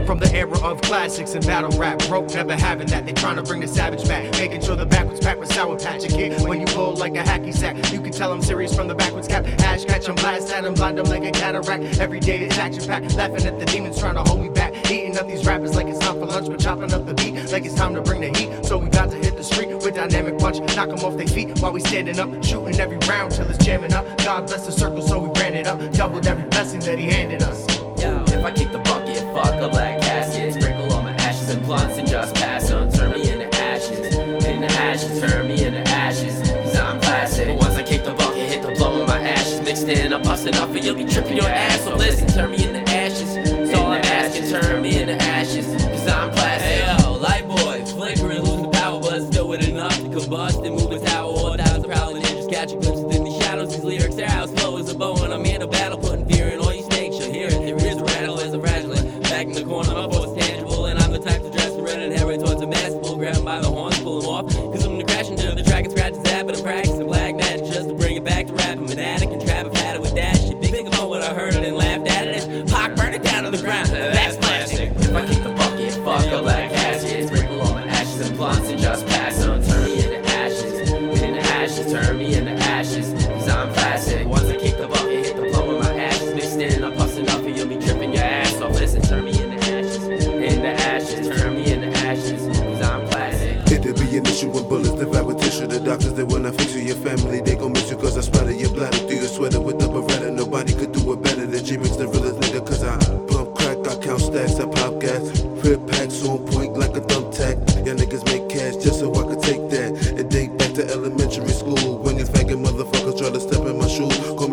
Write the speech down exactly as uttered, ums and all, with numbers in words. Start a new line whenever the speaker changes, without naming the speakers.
From the era of classics and battle rap, broke, never having that. They trying to bring the savage back, making sure the backwards pack with Sour Patch. A kid, when you pull like a hacky sack, you can tell I'm serious from the backwards cap. Ash catch 'em, blast at 'em, blind 'em like a cataract. Every day it's action packed, laughing at the demons trying to hold me back. Eating up these rappers like it's time for lunch, but chopping up the beat like it's time to bring the heat. So we got to hit the street with dynamic punch, knock 'em off their feet while we standing up, shooting every round till it's jamming up. God bless the circle, so we ran it up, doubled every blessing that he handed us.
Yo, if I kick the bucket, fuck a black casket, sprinkle all my ashes and blunts and just pass on. Turn me into ashes, into ashes, turn me into ashes, cause I'm classic. But once I kick the bucket, hit the blow with my ashes, mixed in, I'm busting up and you'll be tripping your ass. So listen, turn me into ashes, that's all I'm asking, turn me into ashes, cause I'm classic.
Hey yo, light boy, flickering, losing power, but still with enough to combust and move a tower. All thousand prowling ninjas catching glimpses in the shadows. These lyrics are out slow as a bow, and I'm here to battle, putting fear in all you snakes. You'll hear it, there is a rattle as a fragilant. Back in the corner, my force tangible, and I'm the type to dress the red and head right towards a mass bull. Grab him by the horns, pull him off, cause I'm gonna crash into the track and scratch his ass, but I'm practicing black magic just to bring it back to rap. I'm an addict and trap, I've had it with that shit. Big think about what I heard and laughed at it. It's Pac, burn it down to the ground, that's classic.
If I kick the bucket, fuck a black casket, sprinkle all my ashes and blunts and just pass on. Turn me into ashes, into ashes, turn me into ashes, cause I'm classic. Once I kick the bucket, hit the blow with my ashes, mixed in, I'm busting up and you'll be tripping your ass. So listen, turn me into ashes, into ashes, turn me into ashes, cause I'm classic.
It'll be an issue when bullets devour with tissue. The doctors, they will not fix you. Your family, they gon' miss you cause I splatter your bladder through your sweater with the Beretta. Nobody could do it better than G-Mix, the realest nigga, cause I pump crack, I count stacks, I pop gas. Rip packs on point like a thumbtack. Y'all niggas make cash just so I could take that. It date back to elementary school when these faggot motherfuckers try to step in my shoes. Call